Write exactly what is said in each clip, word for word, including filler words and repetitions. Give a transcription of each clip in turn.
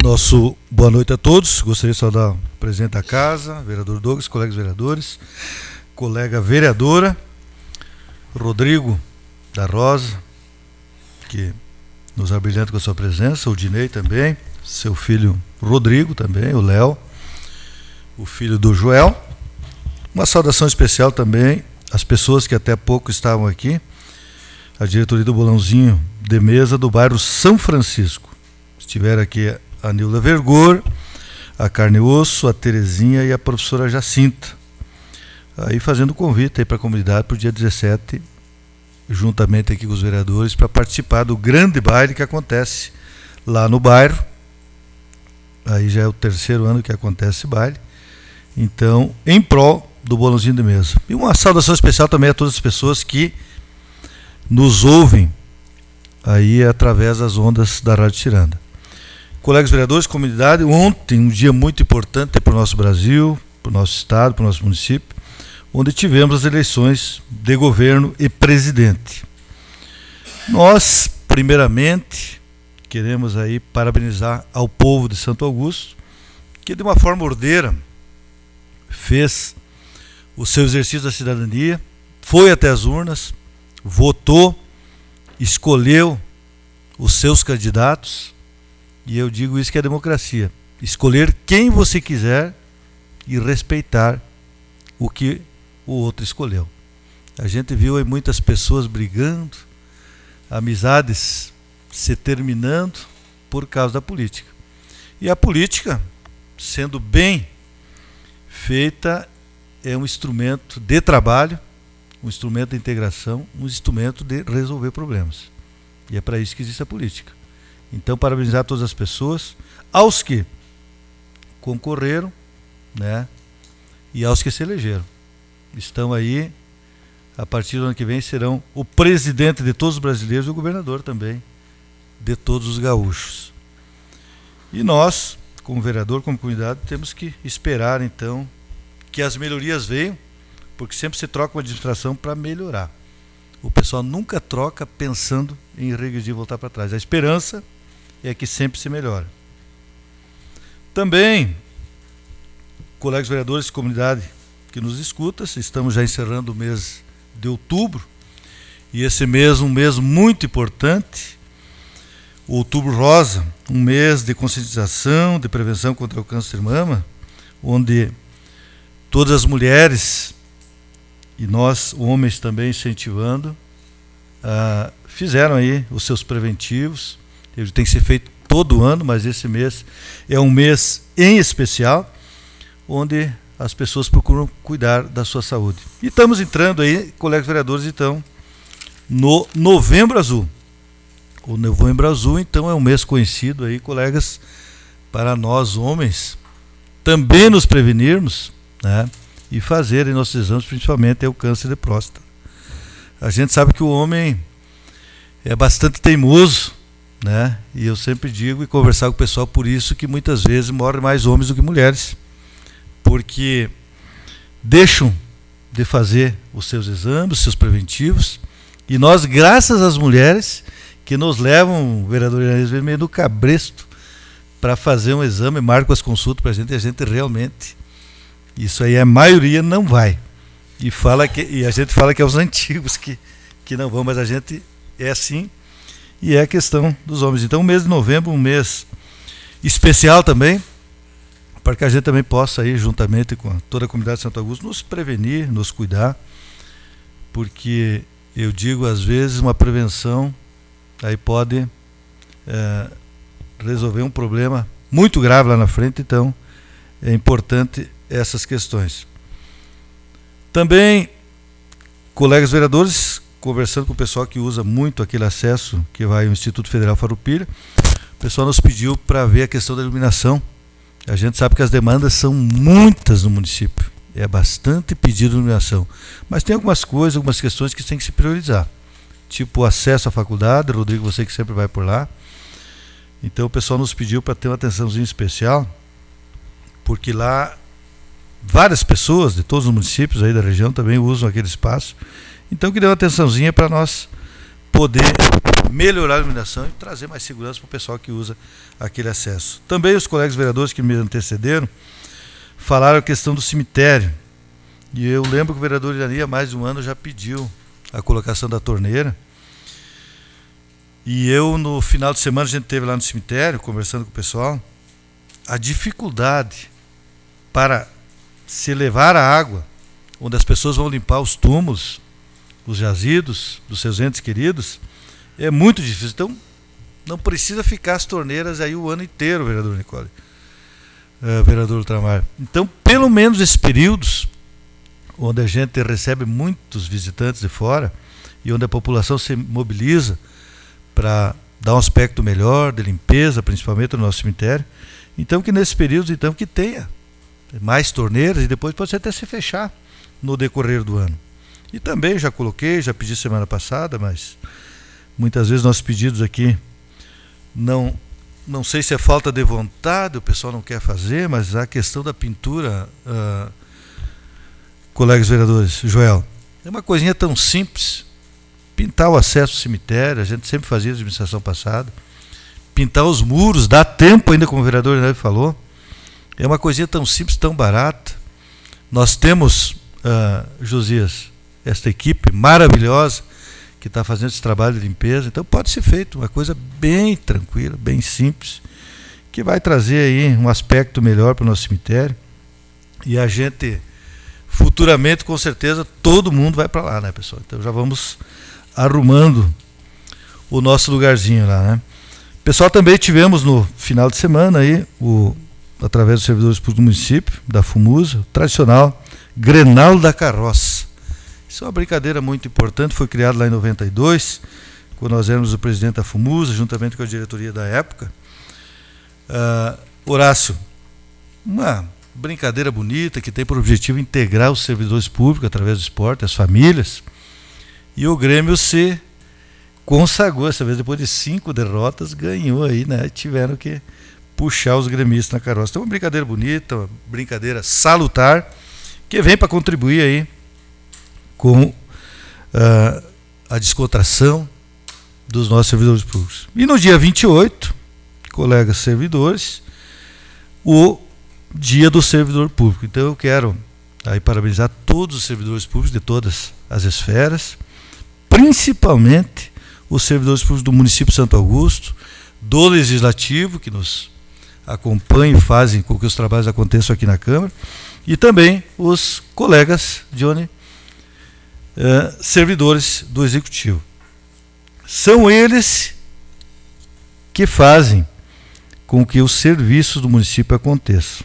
Nosso boa noite a todos. Gostaria de saudar o presidente da casa, vereador Douglas, colegas vereadores, colega vereadora Rodrigo da Rosa, que nos abrilhanta com a sua presença, o Dinei também, seu filho Rodrigo também, o Léo, o filho do Joel. Uma saudação especial também às pessoas que até pouco estavam aqui, a diretoria do Bolãozinho de Mesa do bairro São Francisco. Estiveram aqui a Nilda Vergor, a Carne e Osso, a Terezinha e a professora Jacinta. Aí fazendo convite para a comunidade para o dia dezessete, juntamente aqui com os vereadores, para participar do grande baile que acontece lá no bairro. Aí já é o terceiro ano que acontece esse baile. Então, em prol do Bolãozinho de Mesa. E uma saudação especial também a todas as pessoas que nos ouvem aí através das ondas da Rádio Ciranda. Colegas vereadores, comunidade, ontem um dia muito importante para o nosso Brasil, para o nosso estado, para o nosso município, onde tivemos as eleições de governo e presidente. Nós, primeiramente, queremos aí parabenizar ao povo de Santo Augusto, que de uma forma ordeira fez o seu exercício da cidadania, foi até as urnas, votou, escolheu os seus candidatos. E eu digo isso que é democracia. Escolher quem você quiser e respeitar o que o outro escolheu. A gente viu aí muitas pessoas brigando, amizades se terminando por causa da política. E a política, sendo bem feita, é um instrumento de trabalho, um instrumento de integração, um instrumento de resolver problemas. E é para isso que existe a política. Então, parabenizar todas as pessoas, aos que concorreram, né, e aos que se elegeram. Estão aí, a partir do ano que vem, serão o presidente de todos os brasileiros e o governador também de todos os gaúchos. E nós, como vereador, como comunidade, temos que esperar, então, que as melhorias venham, porque sempre se troca uma administração para melhorar. O pessoal nunca troca pensando em regredir e voltar para trás. A esperança é que sempre se melhora. Também, colegas vereadores e comunidade que nos escuta, estamos já encerrando o mês de outubro, e esse mês, um mês muito importante, o Outubro Rosa, um mês de conscientização, de prevenção contra o câncer de mama, onde todas as mulheres, e nós, homens também incentivando, ah, fizeram aí os seus preventivos. Ele tem que ser feito todo ano, mas esse mês é um mês em especial, onde as pessoas procuram cuidar da sua saúde. E estamos entrando aí, colegas vereadores, então, no Novembro Azul. O Novembro Azul, então, é um mês conhecido aí, colegas, para nós homens também nos prevenirmos, né, e fazerem nossos exames, principalmente é o câncer de próstata. A gente sabe que o homem é bastante teimoso, né? E eu sempre digo e conversar com o pessoal por isso que muitas vezes morrem mais homens do que mulheres, porque deixam de fazer os seus exames, os seus preventivos, e nós, graças às mulheres que nos levam, o vereador Inês meio do cabresto para fazer um exame, marcam as consultas para a gente, e a gente realmente, isso aí a maioria não vai, e, fala que, e a gente fala que é os antigos que, que não vão, mas a gente é assim. E é a questão dos homens. Então, o mês de novembro, um mês especial também, para que a gente também possa ir, juntamente com toda a comunidade de Santo Augusto, nos prevenir, nos cuidar, porque eu digo, às vezes, uma prevenção aí pode é, resolver um problema muito grave lá na frente, então é importante essas questões. Também, colegas vereadores, conversando com o pessoal que usa muito aquele acesso que vai ao Instituto Federal Farroupilha, o pessoal nos pediu para ver a questão da iluminação. A gente sabe que as demandas são muitas no município, é bastante pedido de iluminação, mas tem algumas coisas, algumas questões que tem que se priorizar, tipo o acesso à faculdade. Rodrigo, você que sempre vai por lá, então o pessoal nos pediu para ter uma atençãozinha especial, porque lá várias pessoas de todos os municípios aí da região também usam aquele espaço. Então, que dê uma atençãozinha para nós poder melhorar a iluminação e trazer mais segurança para o pessoal que usa aquele acesso. Também os colegas vereadores que me antecederam falaram a questão do cemitério. E eu lembro que o vereador Irani há mais de um ano já pediu a colocação da torneira. E eu, no final de semana, a gente esteve lá no cemitério, conversando com o pessoal, a dificuldade para se levar a água, onde as pessoas vão limpar os túmulos, os jazidos dos seus entes queridos, é muito difícil. Então, não precisa ficar as torneiras aí o ano inteiro, vereador Nicole, uh, vereador Ultramar. Então, pelo menos esses períodos, onde a gente recebe muitos visitantes de fora e onde a população se mobiliza para dar um aspecto melhor de limpeza, principalmente no nosso cemitério, então que nesses períodos então que tenha mais torneiras e depois pode até se fechar no decorrer do ano. E também já coloquei, já pedi semana passada, mas muitas vezes nossos pedidos aqui não, não sei se é falta de vontade, o pessoal não quer fazer, mas a questão da pintura, uh, colegas vereadores, Joel, é uma coisinha tão simples, pintar o acesso ao cemitério, a gente sempre fazia na administração passada, pintar os muros, dá tempo ainda, como o vereador Renato falou, é uma coisinha tão simples, tão barata. Nós temos, uh, Josias, esta equipe maravilhosa que está fazendo esse trabalho de limpeza, então pode ser feito uma coisa bem tranquila, bem simples, que vai trazer aí um aspecto melhor para o nosso cemitério, e a gente futuramente, com certeza, todo mundo vai para lá, né, pessoal? Então já vamos arrumando o nosso lugarzinho lá, né? Pessoal, também tivemos no final de semana aí, o, através dos servidores públicos do município, da FUMUSA, o tradicional Grenal da Carroça. Isso é uma brincadeira muito importante, foi criado lá em noventa e dois, quando nós éramos o presidente da FUMUSA, juntamente com a diretoria da época. Uh, Horácio, uma brincadeira bonita que tem por objetivo integrar os servidores públicos através do esporte, as famílias, e o Grêmio se consagrou, essa vez depois de cinco derrotas, ganhou aí, né? Tiveram que puxar os gremistas na carroça. Então, uma brincadeira bonita, uma brincadeira salutar, que vem para contribuir aí com uh, a descontração dos nossos servidores públicos. E no dia vinte e oito, colegas servidores, o dia do servidor público. Então eu quero aí parabenizar todos os servidores públicos de todas as esferas, principalmente os servidores públicos do município de Santo Augusto, do Legislativo, que nos acompanham e fazem com que os trabalhos aconteçam aqui na Câmara, e também os colegas, Johnny, eh, servidores do Executivo. São eles que fazem com que os serviços do município aconteçam.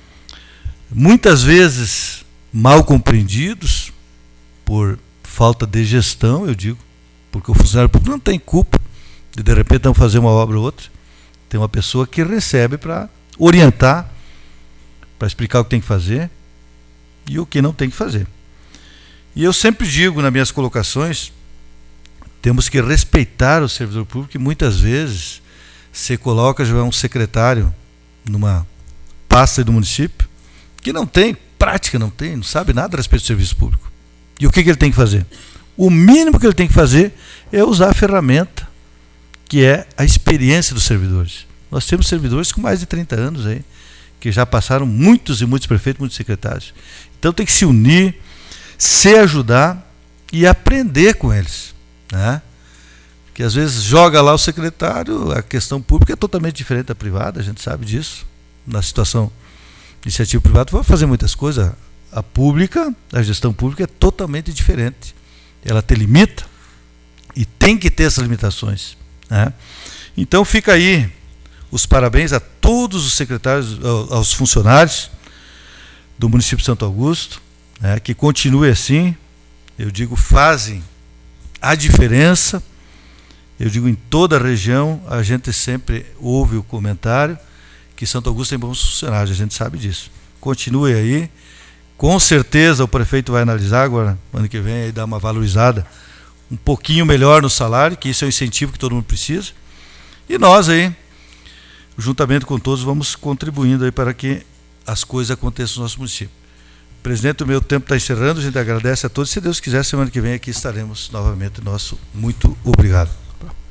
Muitas vezes mal compreendidos por falta de gestão, eu digo, porque o funcionário público não tem culpa de de repente não fazer uma obra ou outra. Tem uma pessoa que recebe para orientar, para explicar o que tem que fazer e o que não tem que fazer. E eu sempre digo nas minhas colocações, temos que respeitar o servidor público, e muitas vezes você coloca já um secretário numa pasta do município que não tem prática, não tem, não sabe nada a respeito do serviço público. E o que, que ele tem que fazer? O mínimo que ele tem que fazer é usar a ferramenta que é a experiência dos servidores. Nós temos servidores com mais de trinta anos aí, que já passaram muitos e muitos prefeitos, muitos secretários. Então tem que se unir, se ajudar e aprender com eles, né? Que às vezes joga lá o secretário, a questão pública é totalmente diferente da privada, a gente sabe disso. Na situação de iniciativa privada, vai fazer muitas coisas. A pública, a gestão pública é totalmente diferente. Ela te limita e tem que ter essas limitações, né? Então fica aí os parabéns a todos os secretários, aos funcionários do município de Santo Augusto, né, que continue assim. Eu digo, fazem a diferença. Eu digo, em toda a região, a gente sempre ouve o comentário que Santo Augusto tem bons funcionários, a gente sabe disso. Continue aí. Com certeza o prefeito vai analisar agora, ano que vem, e dar uma valorizada um pouquinho melhor no salário, que isso é um incentivo que todo mundo precisa. E nós aí, juntamente com todos, vamos contribuindo aí para que as coisas aconteçam no nosso município. Presidente, o meu tempo está encerrando, a gente agradece a todos. Se Deus quiser, semana que vem aqui estaremos novamente. Nosso muito obrigado.